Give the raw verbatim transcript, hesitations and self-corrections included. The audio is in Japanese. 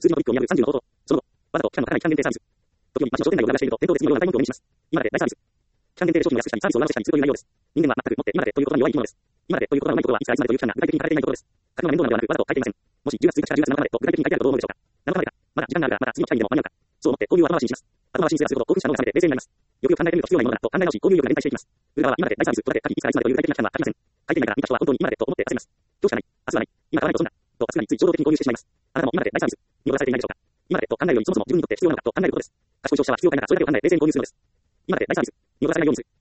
数字のトリックを見破るさんじゅうの方法。その後、わざと期間のかからない期間限定サービス。時折、街の商店街を裏返していると、店頭で次のような大文句を目にします。今だけ大サービス。期間限定で商品を安くしたり、サービスを上乗せしたりするという内容です。人間は全くもって今だけという言葉に弱い生き物です。今だけという言葉のないことはいつかいつまでという期間が具体的に書かれていないことです。書くのが面倒なのではなく、わざと書いていません。もしじゅうがつついたちからじゅうがつなのかまでと具体的に書いてあるとどう思うでしょうか。なのかまでか。まだ時間があるが、まだ次の期間にでも間に合うか。そう思って購入を後回しにします。後回しにすればするほど興奮した脳が冷めて冷静になります。よくよく考えてみると必要ないものだと考え直し、購入意欲が連帯していきます。売る側は今だけ大サービスとだけ書き、いつからいつまでという具体的な期間は書きません。書いていないから見た人は本当に今だけと思って焦ります。今日しかない。明日はない。今買わないと損だ。と熱くなりつい衝動的に購入してしまいます。あなたも今だけ大サービス。見落とされていないでしょうか。今だけと考えるよりそもそも自分にとって必要なのかと考えることです。賢い消費者は必要か否かそれだけを考え冷静に購入するのです。今だけ大サービス。見落とされないようにする。